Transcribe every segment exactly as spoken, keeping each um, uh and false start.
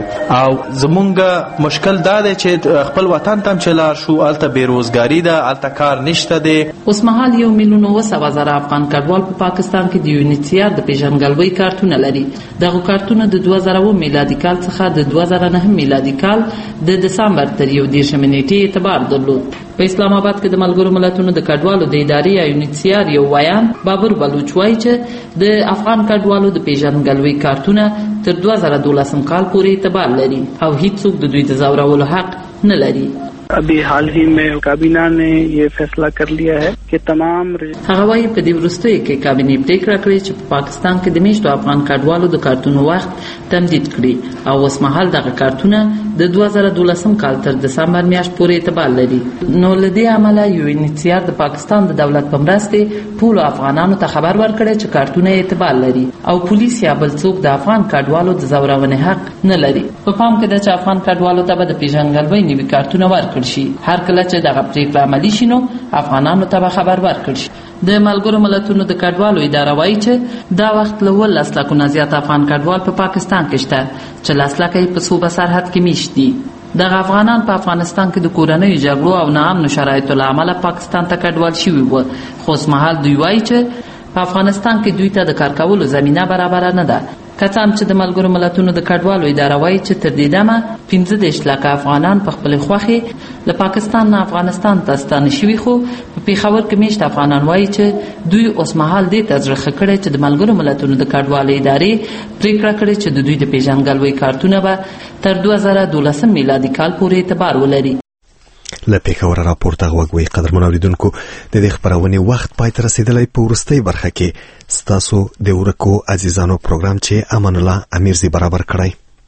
او زمونږ مشکل دا دی چې خپل وطن ته چې لاړ شو هلته بېروزګاري ده، هلته کار نشته دی. اوس مهال یو میلیون اوه سوه زره افغان کډوال په پاکستان کې د یونیسیار د پیژنګلوۍ کارتونه لري. دغه کارتونه د دوه زره اووه میلادي کال څخه د دوه زره نهه میلادي کال د دسامبر تر یو دېرشمې نیټې اعتبار درلود. په اسلام آباد کې د ملګرو ملتونو د کډوالو د ادارې یا یونیسیار یو ویان بابر بلوچ وایي چې د افغان کډوالو د پیژنګلوۍ کارتونه تر دوه زره دولسم کال پورې اعتبار لري او هیڅوک د دوی د ځورولو حق نه لري. ابھی حال ہی میں کابینہ نے یہ فیصلہ کر لیا ہے کہ تمام هغه وايي په دې وروستیو کې کابینې پریکړه کړې چې په پاکستان کې د میشتو افغان کډوالو د کارتونو وخت تمدید کړي او اوس مهال دغه کارتونه د دوه زره دولسم کال تر دسمبر میاشت پورې اعتبار لري. نو له دې امله یونیسیار د پاکستان د دولت په مرستې ټولو افغانانو ته خبر ورکړی چې کارتونه اعتبار لري او پولیس یا بل څوک د افغان کډوالو د ځورونې حق نه لري. په پام کې ده چې افغان کډوالو ته به د پیژنګلوۍ نوي کارتونه ورکړي شي. هر کله چې دغه پریکړه عملي شي نو افغانانو ته به خبر ورکړي شي. د ملګرو ملتونو د کډوالو اداره وایي چې دا وخت له اوولس لکو نه زیات افغان کډوال په پاکستان کې شته چې لس لکه یې په صوبه سرحد کې میشت دي. دغه افغانان په افغانستان کې د کورنیو جګړو او ناامنو شرایطو له امله پاکستان ته کډوال شوي وو، خو اوس مهال دوی وایي چې په افغانستان کې دوی ته د کار کولو زمینه برابره نه ده. که څه هم چې د ملګرو ملتونو د کډوالو اداره وایي چې تر دې دمه پنځه دېرش لکه افغانان په خپلې خوښې له پاکستان نه افغانستان ته ستانه شوي، خو په پېښور کې میشت افغانان وایي چې دوی اوس مهال دې ته زړه ښه کړی چې د ملګرو ملتونو د کډوالو ادارې پرېکړه کړې چې د دوی د پیژنګلوۍ کارتونه به تر دوه زره دولسم میلادي کال پورې اعتبار ولري. له پېښوره راپورته غوږ وئ. قدرمنو اورېدونکو، د دې خپرونې وخت پای ته رسېدلی. په وروستۍ برخه کې ستاسو د ورکو عزیزانو پروګرام چې امان الله امیرزي برابر کړی.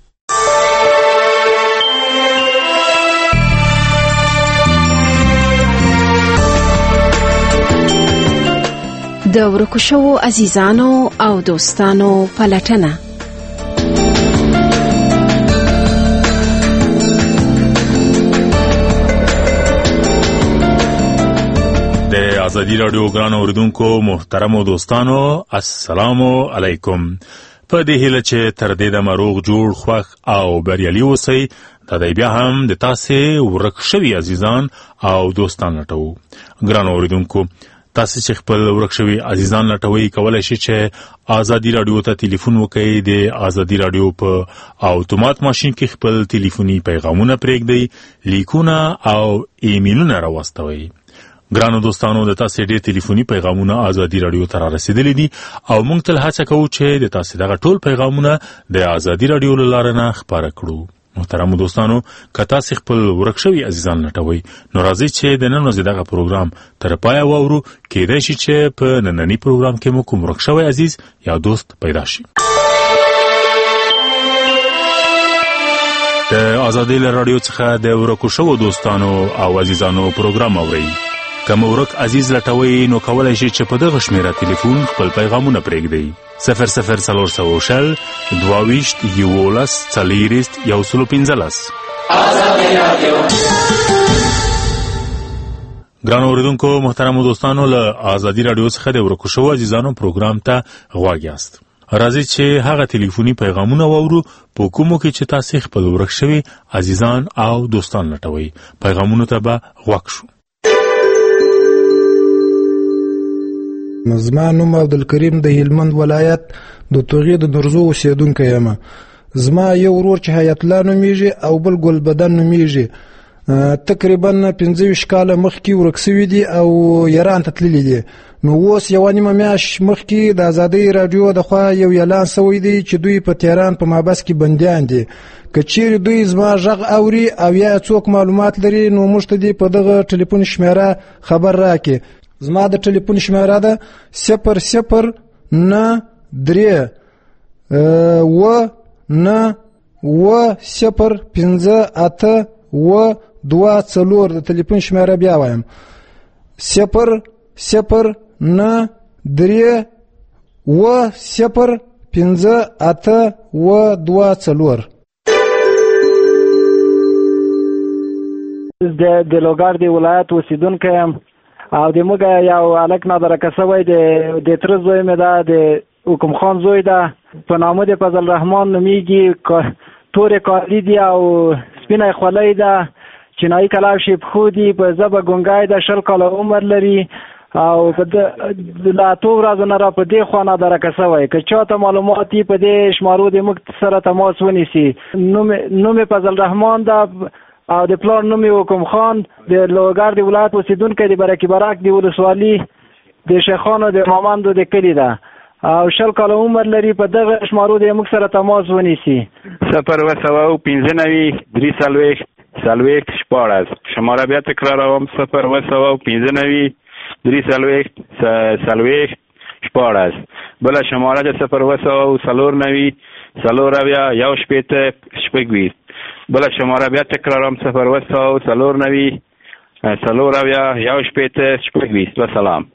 د ورکو شوو عزیزانو او دوستانو پلټنه. ازادي رادیو ګران اوریدونکو محترم دوستانو السلام علیکم. په دې هیله چې تر دې د مروغ جوړ خوښ او بریالي اوسئ. دا دی بیا هم د تاسې ورک شوي عزیزان او دوستان لټوو. ګران اوریدونکو، تاسې چې خپل ورک شوي عزیزان لټوئ کولی شئ چې ازادي رادیو ته ټلیفون وکړئ. د ازادي رادیو په اتومات ماشین کې خپل ټلیفوني پیغامونه پرېږدئ، لیکونه او ایمیلونه راواستوئ. ګرانو دوستانو، د تاسې ډېر ټلیفوني پیغامونه ازادي رادیو ته را رسېدلي دي او موږ تل هڅه کوو چې د تاسې دغه ټول پیغامونه د ازادي رادیو له لارې نه خپاره کړو. محترمو دوستانو، که تاسې خپل ورک شوي عزیزان لټوئ نو راځئ چې د نن ورځې دغه پروګرام تر پایه واورو. کیدای شي چې په ننني پروګرام کې مو کوم ورک شوی عزیز یا دوست پیدا شي. د ازادي رادیو څخه د ورکو شوو دوستانو او عزیزانو پروګرام اورئ. که مو ورک عزیز لټوئ نو کولی شئ چې په دغه شمېره ټلیفون خپل پیغامونه پرېږدئ. صفر صفر څلور سوه شل دوه ویشت یولس څلېرویشت یو سلو پنځلس. ګرانو اورېدونکو محترمو دوستانو، له ازادي رادیو څخه د ورکو شوو عزیزانو پروګرام ته غوږ یاست. راځئ چې هغه ټلیفوني پیغامونه واورو په کومو کې چې تاسې خپل ورک شوي عزیزان او دوستان لټوئ. پیغامونو ته به غوږ شو. زما نوم عبدالکریم د هلمند ولایت د توغې د نرزو اوسېدونکی یم. زما یو ورور چې حیات الله نومیږي او بل ګل بدن نومیږي تقریبا پنځه ویشت کاله مخکې ورک سوي دي او ایران ته تللي دي. نو اوس یوه نیمه میاشت مخکې د ازادۍ راډیو د خوا یو اعلان سوی دی چې دوی په تهران په محبس کې بندیان دي. که چیرې دوی زما غږ اوري او یا څوک معلومات لري نو موږ ته دې په دغه ټلیفون شمېره خبر راکړي. زما د ټلیفون شمېره ده صفر صفر نه درې اوه نه اوه صفر پنځه اته اوه دوه څلور. د ټلیفون شمېره بیا وایم صفر صفر نه درې اوه صفر پنځه اته اوه دوه څلور. د لوګر د ولایت اوسېدونکی یم او د موږ یو هلک نادرکه شوی د تره زوی مې ده، د حکم خان زوی ده، په نامه د فضل رحمان نومیږي. تورې کالي دي او سپینه خولۍ ده، چینایي کلاوش یې پښو دي، په ژبه ګونګی ده، شل کاله عمر لري او په له اتو ورځو نه را په دې خوا نادرکه شوی. که چاته معلومات یې په دې شمارو د موږ سره تماس ونیسي. نوم یې فضل رحمان ده او د پلار نوم یې حکم خان، د لوګر د ولایت اوسېدونکی، د برکي برک د ولسوالي د شیخانو د مامندو د کلي ده او شل کاله عمر لري. په دغه شمارو د موږ سره تماس ونیسي. صفر اوه سوه او پنځه نوي درې څلوېښت څلوېښت شپاړس. شماره بیا تکراروم: صفر اوه سوه او پنځه نوي درې څلوېښت څلوېښت شپاړس. بله شماره د صفر اوه سوه او څلور نوي څلور اویا یو شپېته شپږ ویشت. بله شماره بیا تکراروم: صفر اوه سوه او څلور نوي څلور اویا یو شپېته شپږ ویشت. وسلام.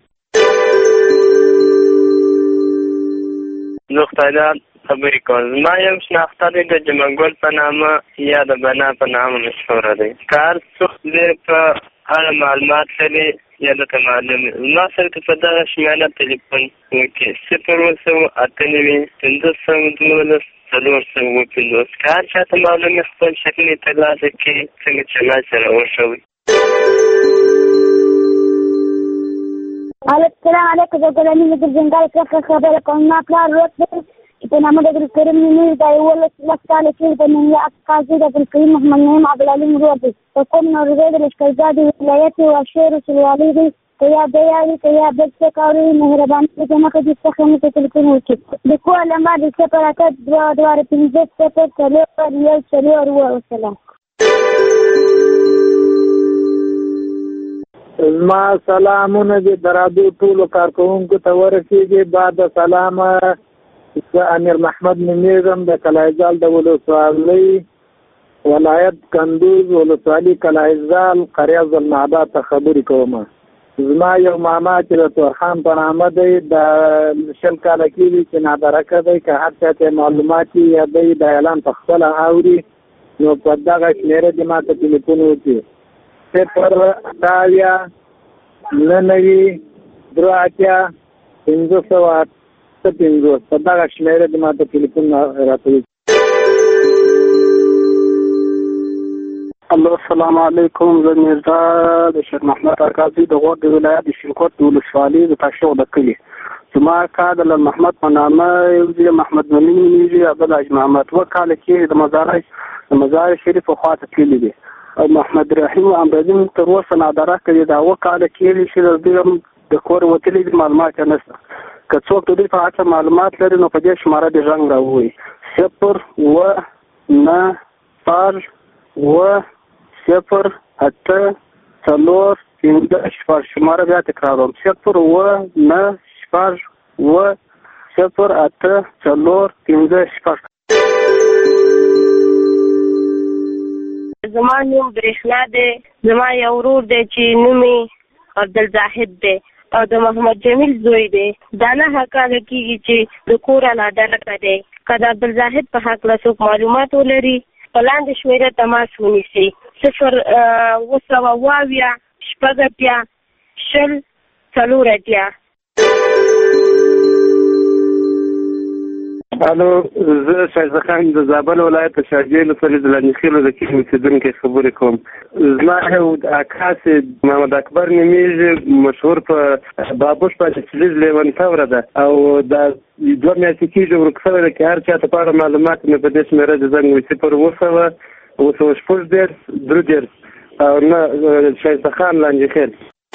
زه خدایدار خبرې کوم. زما یم شناخته دی د جمعګل په نامه یا د بنا په نامه مشهوره دی. که هر څوک دې په اړه معلومات لري یا درته معلوم وي، زما سره که په دغه شمېره تلیفون وکړي: صفر اوه سوه اته نوي پنځه سوه دولس څلور سوه اووه پنځوس. که هر چاته معلوم وي خپل شکل یې ترلاسه کړي، څنګه چې الله سره وښوي. السلام علیکم. زه ګلاني مې د جنګال څخه خبره کوم. ما پلار روت دی چې په نامه د عبدالکریم نومېږي. دا یولس لس کاله کېږي. د نومیا قاضي د عبدالکریم محمد نعیم عبدالعلیم ورور دی. په کوم نورزی د لشکرګاه د ولایت او شعر وسلوالۍ دی. که یا دی یاوي که یا بل څه کاوري، مهرباني د مخه دې څخه مې ته تلیفون وکړي. د کور لمبه د صفر اته دوه دوه پنځه صفر څلور یو څلور اووه. وسلام. زما سلامونه دې د راډیو ټولو کارکوونکو ته ورسېږي. بعد سلامه، زه امیر محمد نومېږم، د کلایزال د ولسوالۍ ولایت کندوز ولسوالي کلایزال قریه ذوالمعبد ته خبرې کوم. زما یو ماما چې د تورخان په نامه دی، د شل کاله کېږي چې نادرکه دی. که هر چا ته معلومات یا دی د اعلان په خپله اوري نو په دغه شمېره دې ما ته تلیفون وکړي: صفر اته اویا نهه نوي درې اتیا پنځه سوه اته پنځوس. په دغه شمېره دې ما ته تلیفون راته وکړي. الو السلام علیکم. زه میرزا د شیخ محمد اکاظي د غور د ولایت د شینکوټ د ولسوالۍ د تاشو د کلي. زما کار د لال محمد په نامه یو ځای محمد ملي نومېږي. عبد حاج محمد اوه کاله کېږي. د مزار د مزار شریف په خوا ته تللی دی. او محمد رحیم امبرزین تر اوسه نادرکه دی. دا اوه کاله کېږي چې د دوی د کور وتلي دي، معلومات یې نشته. که څوک د دوی په هڅه معلومات لري نو په دې شماره دې غږ راووایي: صفر اوه نهه شپږ اوه صفر اته څلور پنځه شپږ. شماره بیا تکراروم: صفر اوه نهه شپږ اوه صفر اته څلور پنځه شپږ. زما نوم برېښنا دی. زما یو ورور دی چې نوم یې عبدالزاهد دی او د محمد جمیل زوی دی. دا نهه کاله کېږي چې د کوره نادرکه دی. که د عبدالزاهد په هکله څوک معلومات ولري په لاندې شمېره تماس ونیسي: صفر اوه سوه اوه اویا شپږ اتیا شل څلور اتیا. الو، زه شایسته خان د زابل ولایت د شارجې ولسوالۍ د لانجخیلو د کلي اوسېدونکی خبرې کوم. زما یو اکا چې محمد اکبر نومېږي، مشهور په بابوش باندې چلیز لیونتوره ده او دا دوه میاشتې کېږي ورک شوی دی. که هر چا ته په اړه معلومات مې په دې شمېره د زنګ وي: صفر اوه سوه اوه سوه شپږ دېرش درې دېرش او نه شایسته خان لانجخیل.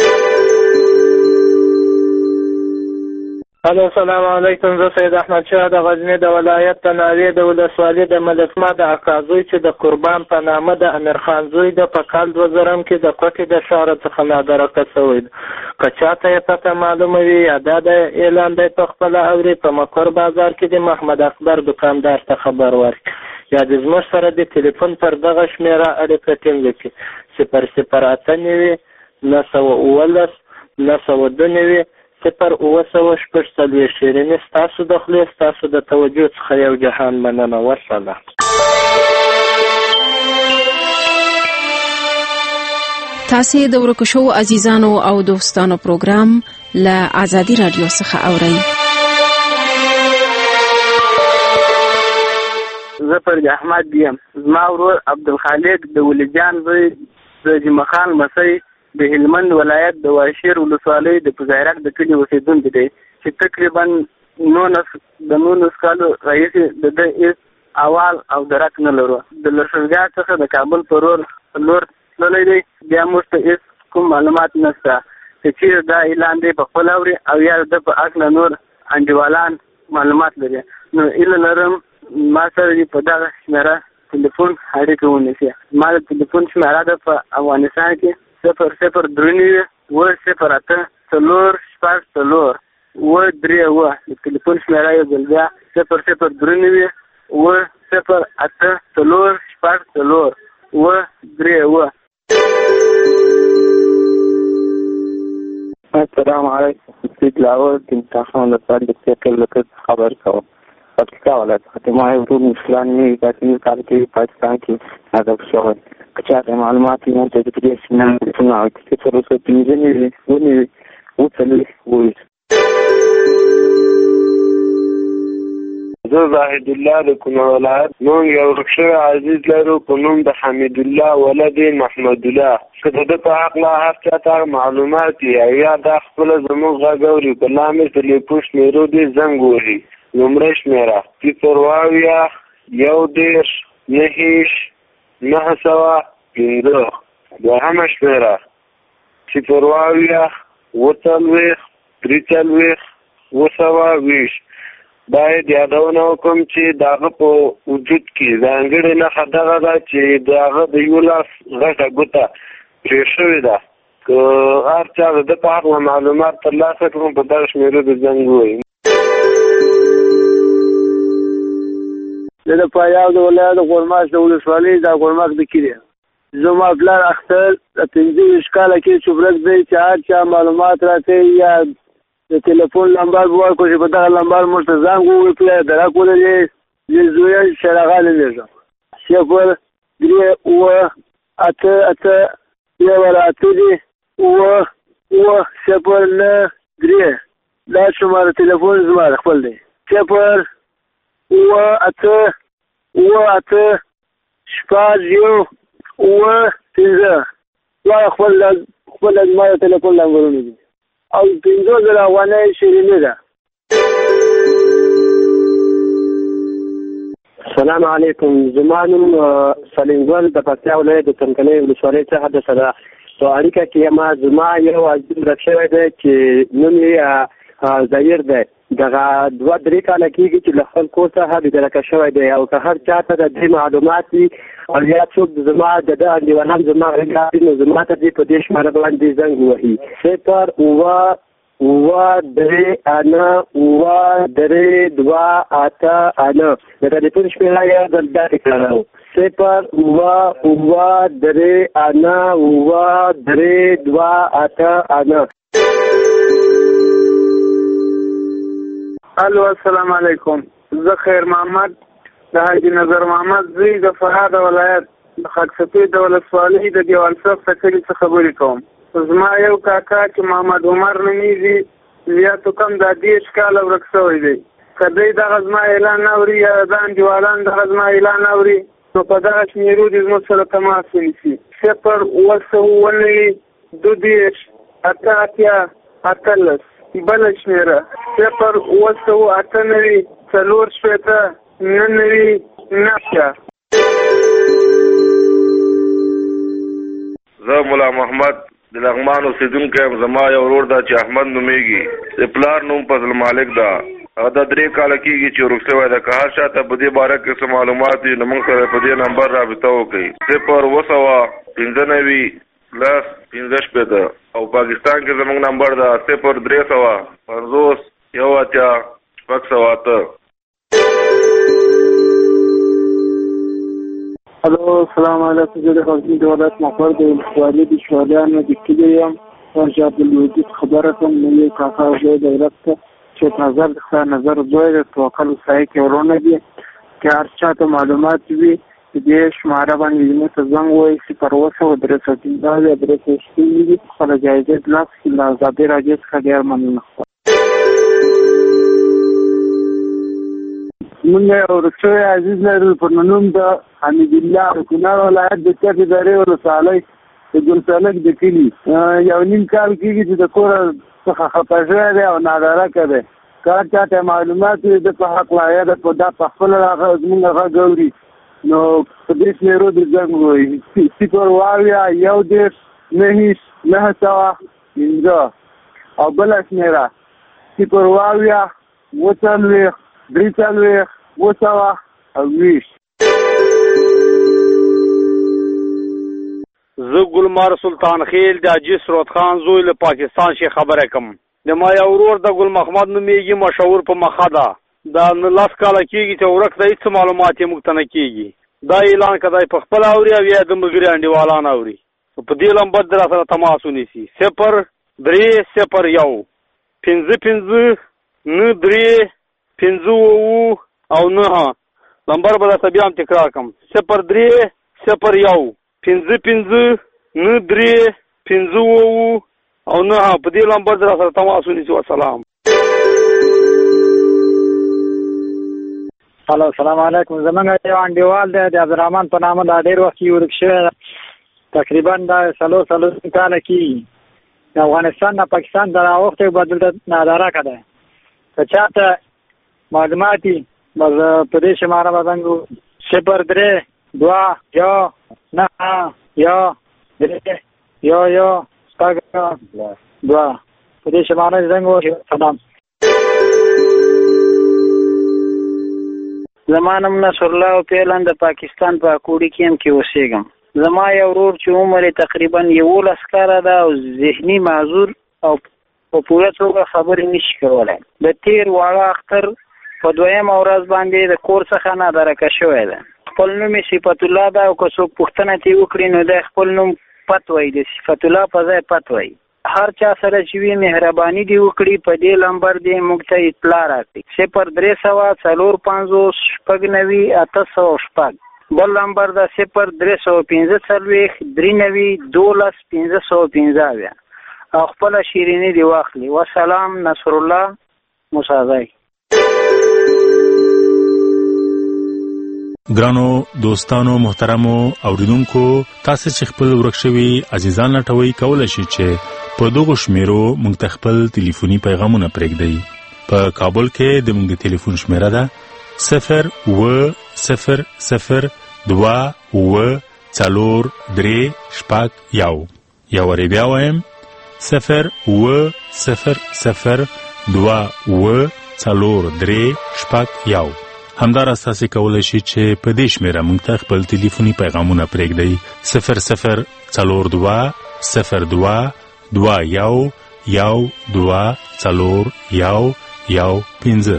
الو السلام علیکم. زه سید احمد شاه د غزني د ولایت د ناوې د ولسوالۍ د ملکما د اکاظوی چې د قربان په نامه د امیر خان زوی د په کال دوه زرم کې د کوټې د ښاره څخه نادرکه شوی دی. که چاته یې پته معلومه وي یا دا د اعلان دی په خپله اوري، په مکور بازار کې د محمد اکبر دکاندار ته خبر ورکړي یا د زموږ سره د تلیفون پر دغه شمېره اړیکه ټینګه کړي: صفر صفر اته نوي نهه سوه اوولس نهه سوه دوه نوي صفر اوه سوه شپږ څلوېښت. شیریني ستاسو د خولې ستاسو د توجه څخه یو جهان مننه. وسلام. تاسې د ورکو شوو عزیزانو او دوستانو پروګرام له آزادي رادیو څخه اورئ. زه فرید احمد یم. زما ورور عبدالخالق د ولیجان زوی د جمعه خان لمسی د هلمند ولایت د واشیر ولسوالۍ د پزایرک د کلي اوسېدونکی دی چې تقریبا نولس د نولس کالو راهیسې د ده هېڅ احوال او درک نه لرو. د لښکرګاه څخه د کابل په رور لور تللی دی، بیا موږ ته هېڅ کوم معلومات نشته چې چېرې دا اعلان دی په خپله اوري او یا د په هکله نور انډیوالان معلومات لري. نو هیله لرم ما سره په دغه شمېره ټلیفون اړیکه ونیسي. ما د ټلیفون شمېره ده په افغانستان کې صفر صفر درې نوي اوه صفر اته څلور شپږ څلور اوه درې اوه. د ټلیفون شمېره یې بل بیا صفر صفر درې نوي اوه صفر اته څلور شپږ څلور اوه درې اوه. السلام علیکم. سید لاور د امتحان لپاره د فکر لکه خبر کوم. پکتیکا ولایت فاطمه ورور مسلمان می پاتې کال کې پاکستان کې هدف شوی. که چا معلومات یې مونږ ته د دې سینه څنګه او چې څه ورته پینځه نه ونی او څلې وایي. زه زاهد الله د کونړ ولایت. موږ یو ورکشوی عزیز لرو په نوم د حمید الله ولد محمد الله. که د ده په حق لا هر چا ته معلومات یې یا دا خپله زموږ غږ اوري په لامې ټلیفون شمېرو دې زنګ وهي. لومړی شمېره صفر واویا یو دېرش نهه نهه سوه پنځه. دوهمه شمېره صفر واویا اوه څلوېښت درې څلوېښت اوه سوه ویشت. باید یادونه وکړم چې د هغه په وجود کې ځانګړې نښه دغه ده چې د هغه د یو لاس غټه ګوته پرې شوې ده. که هر چا د ده په هغه معلومات ترلاسه کړم په دغه شمېرو د زنګ ووایي. زه د فاریاب د ولایت غورماش د ولسوالۍ د غورماش د کلي. زما پلار اختر د پنځه ویشت کاله کې چوبرک دی چې هر چا معلومات راکوي یا د ټلیفون نمبر به ورکړو چې په دغه نمبر موږ ته زنګ ووایي په یا درک ولري. زه زوی یم شیراغا نومېږم. صفر درې اوه اته اته یو اته دي اوه اوه صفر نه درې. دا شماره ټلیفون زما خپل دی. صفر اوه اته اوه اته شپږ یو اوه پنځه. دا خپل خپل زما د ټلیفون نمبرونه دي او پنځه زره افغانۍ شیریني ده. السلام علیکم. زما نوم سلیم ګل د پکتیا ولایت د څمکنیو ولسوالۍ څخه د سره په اړیکه کې یم. زما یو عزیز ورک شوی دی چې نوم یې ظهیر دی. دغه دوه درې کاله کېږي چې له خپل کور څخه بېدرکه شوی دی او که هر چا ته د دې معلومات وي او یا څوک زما د ده انډیوالان زما غږ اوري نو زما ته دې په دې شماره باندې زنګ ووهي. صفر اوه اوه درې اته اوه درې دوه اته اته. د ټلیفون شمېره یې بل بیا تکراروم. صفر اوه اوه درې اته اوه درې دوه اته اته. الو السلام علیکم. زه خیر محمد د حاجي نظر محمد زوی د فرهاد ولایت د خاکسپې د ولسوالۍ د دیوال صف کلي څخه خبرې کوم. زما یو کاکا چې محمد عمر نومیږي زیاتو کم دا دېرش کاله ورک شوی دی. که دی دغه زما اعلان نه اوري یا دا انډیوالان دغه زما اعلان نه اوري نو په دغه شمېرو دې زموږ سره تماس ونیسي. صفر اوه سوه اوه نوي دوه دېرش اته اتیا اتلس. بله شمېره صفر اوه سوه اته نوي څلور شپېته نهه نوي نهه. زه ملا محمد د لغمان اوسېدونکی یم. زما یو ورور ده چې احمد نومېږي. د پلار نوم فضل مالک ده. هغه دا درې کاله کېږي چې ورک شوی ده. که هر چا ته په دې باره کې څه معلومات وي نو موږ سره په دې نمبر رابطه وکړئ. صفر اوه سوه پنځه نوي لس پنځه شپېته او پاکستان کې زموږ نمبر ده صفر درې سوه پنځوس یو اتیا شپږ سوه اته. الو السلام علیکم. زه د غزني د ولایت مقر د ولسوالۍ د شوالیانو د کلي یم. حاجي عبدالوجود خبره کوم. نو یو کاکا زوی د ولایت چې نظر د خدای نظر زوی د توکل وسایي کې ورونه دي. که هر چا ته معلومات وي دې شماره باندې زموږ ته زنګ ووایي. صفر اوه سوه درې سوه پنځه درې سوه شپږ دي. خپله جایزه ترلاسه کړي. له ازادۍ راډیو څخه ډېر مننه. موږ یو ورکشوی عزیز لرو په نوم د حمید الله د کونړ ولایت د چک درې ولسوالۍ د ګلسلک د کلي یو نیم کال کېږي چې د کور څخه خفه شوی دی او نادرکه دی. که چاته معلومات وي د په حق لایه ده په دا په خپله زموږ غږ اوري نو په دې شمېرو د زنګ ووایي صفر واویا یو دېرش نهه نهه سوه پنځه او بله شمېره صفر واویا اووه څلوېښت درې څلوېښت اووه سوه او ویشت. زه ګلمار سلطان خیل د حاجي سرود خان زوی له پاکستان شي خبره کوم. د ما یو ورور د ګل محمد نومېږي مشهور په مخه ده. دا لس کاله کېږي چې ورک ته هېڅ معلومات یې موږ ته نه کېږي. دا اعلان که دی په خپله اوري او یا د ملګري انډیوالان اوري په دې لمبر د را سره تماس ونیسي صفر درې صفر یو پنځه پنځه نه درې پنځه اووه او نهه لمبر به درته بیا هم تکرار کړم صفر درې صفر یو پنځه پنځه نه درې پنځه اووه او نهه په دې لمبر د را سره تماس ونیسي. والسلام. هلو السلام علیکم. زمونږ یو انډیوال دی د عبدالرحمن په نامه دا ډېر وخت ورک شوی تقریبا دا څلور څلور کاله کېږي. د افغانستان نه پاکستان ته راوښتی به دلته نادرکه دی. که چاته معلومات وي بس په دې شماره به زنګ صفر درې دوه یو نهه یو درې یو یو شپږ دوه په دې شماره زنګ ووهي. سلام. زما نوم نصرالله پیلن د پاکستان په اکوړي کې هم کې اوسېږم. زما یو ورور چې عمر یې تقریبا یولس کاله ده او ذهني معذور او په پوره توګه خبرې نشي کولی. د تېر واړه اختر په دویمه ورځ باندې د کور څخه نادرکه شوی ده. خپل نوم یې صفت الله ده او که څوک پوښتنه ترې وکړي نو دی خپل نوم پت وایي د صفت الله په ځای پت وایي. هر چا سره چې وي مهرباني دې وکړي په دې لمبر دې موږ ته اطلاع راکړي صفر درې سوه څلور پنځوس شپږ نوي اته سوه شپږ. بل لمبر ده صفر درې سوه پنځه څلوېښت درې نوي دولس پنځه سوه پنځه اویا او خپله شیریني دې واخلي. وسلام. نصرالله موسازی. ګرانو دوستانو محترمو اوریدونکو تاسو چې خپل ورک شوي عزیزان لټوي کولای شئ چې په دغه شمیرو موږ ته خپل ټلیفوني پیغامونه پرېږدئ. په کابل کې د موږ د ټلیفون شمیره ده صفر اووه صفر صفر دوه اووه څلور درې شپږ یو. یو وارې بیا وایم صفر اووه صفر صفر دوه اووه څلور درې شپږ یو. همداراز تاسو کولای شئ چې په دې شمیره موږ ته خپل ټلیفوني پیغامونه پرېږدئ صفر صفر څلور دوه صفر دوه دوه یو یو دوه څلور یو یو پنځه.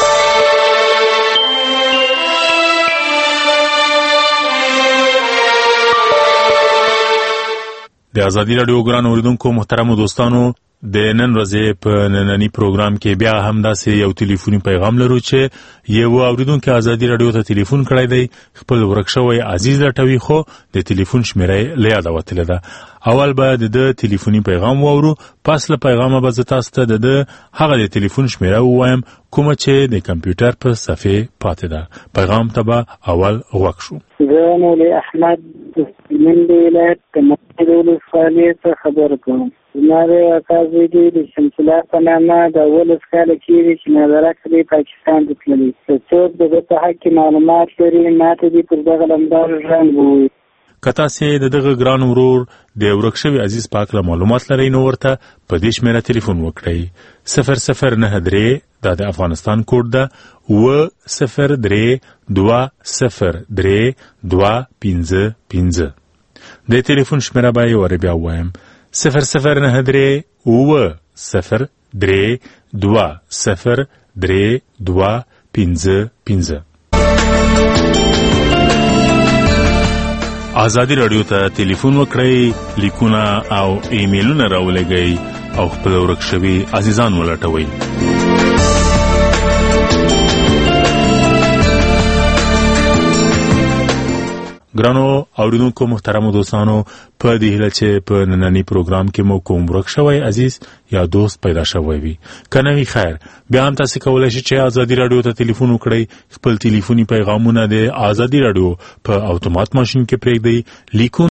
د ازادي راډیو ګران اوریدونکو محترمو دوستانو د نن ورځې په نننی پروګرام کې بیا هم داسې یو ټلیفوني پیغام لرو چې یو اوریدونکو ازادي راډیو ته ټلیفون کړی دی خپل ورک شوی عزیز لټوي خو د ټلیفون شمیره له یاده وتلې ده. اول به د ټلیفوني پیغام واورو پس له پیغامه به زه تاسو ته د هغه د ټلیفون شمیره ووایم کومه چې د کمپیوټر په صفحې پاتې ده. پیغام ته به اول غوږ شو. زه مولوي احمد من د ولایت د مسجد ولسوالۍ څخه خبره کوم. زما د اکا زوی دی د شمس الله په نامه د اوولس کاله کېږي چې نادرکه دی پاکستان ته تللی. که څوک د ده په حق کې معلومات لري ما ته دې پر دغه لمبر ژوند ووایي. که تاسې د دغه ګران ورور د ورک شوي عزیز پاک له معلومات لرئ نو ورته په دې شمېره تلیفون وکړئ صفر صفر نهه درې دا د افغانستان کوډ ده اووه صفر درې دوه صفر درې دوه پنځه پنځه. د تلیفون شمېره به یې ور بیا ووایم صفر صفر نهه درې اووه صفر درې دوه صفر درې دوه پنځه پنځه. ازادي راډیو ته ټلیفون وکړئ لیکونه او ایمیلونه راولېږئ او خپل ورک شوي عزیزان ولټوئ. ګرانو اوریدونکو محترمو دوستانو په دې هیله چې په نننی پروګرام کې مو کوم ورک شوی عزیز یا دوست پیدا شوی وي کنه وی خیر بیا هم تاسو کولای شئ چې ازادي رادیو ته ټلیفون وکړئ خپل ټلیفوني پیغامونه د ازادي رادیو په اتومات ماشين کې پرېږدئ لیکو